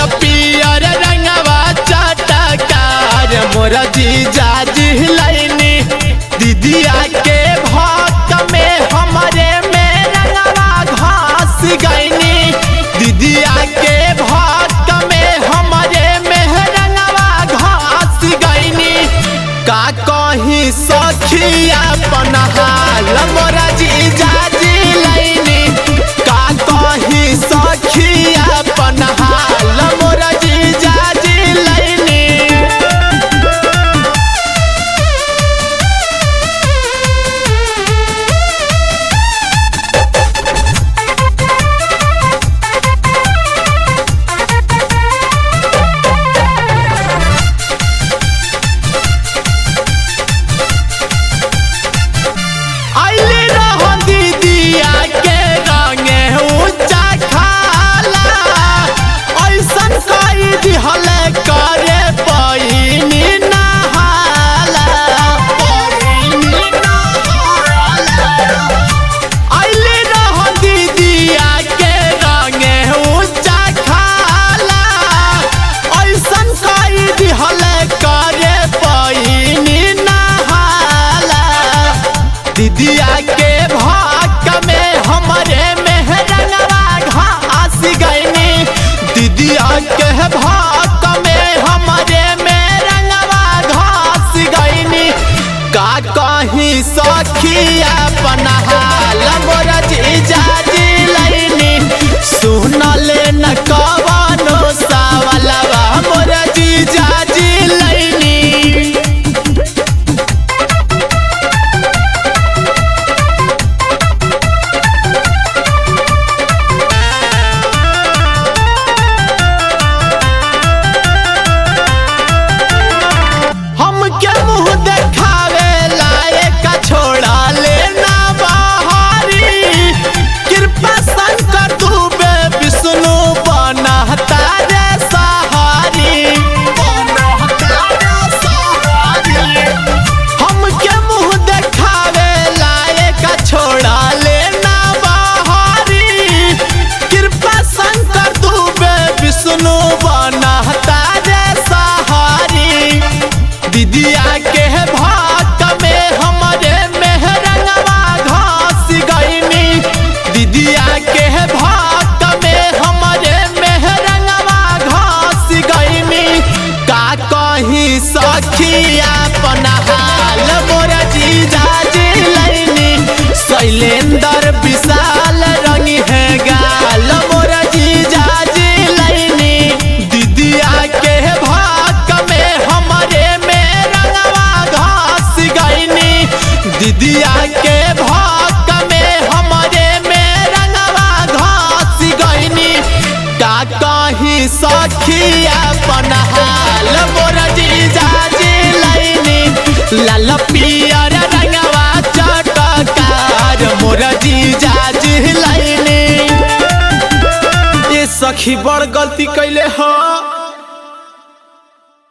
पियर रंगवा चटकार मोरा जीजा जी लैनी दीदिया के भक्त में हमरे में रंगवा घास गईनी दीदिया के भक्त में हमरे में रंगवा घास गईनी का कहीं सखिया पनहाल मोरा जीजा जी लैनी का कहीं सखिया पनहाल मोरा जीजा जी लैनी। दीदिया के भाग में हमरे में रंगवा घास गईनी दीदिया के भाग में हमरे में रंगवा घास गईनी का कहीं सखिया पनहाल मोरा जीजा जी लैनी सुनले न कवनो सवालवा मोरा जीजा जी लैनी। दीदिया के भाग में हमरे में रंगवा घास गईनी दीदिया के भाग में हमरे में रंगवा घास गईनी का कहीं सखिया पनहाल मोरा जीजा जी लैनी शैलेंद्र विशाल रंगी है गाल मोरा जीजा जी लैनी दीदिया के दीदिया के भाग में हमरे में रंगवा घास गईनी का कहीं सखिया पनहाल मोरा जीजा जी लैनी लाल पियर रंगवा चटकार मोरा जीजा जी लैनी। ये सखी बड़ गलती कैले हो।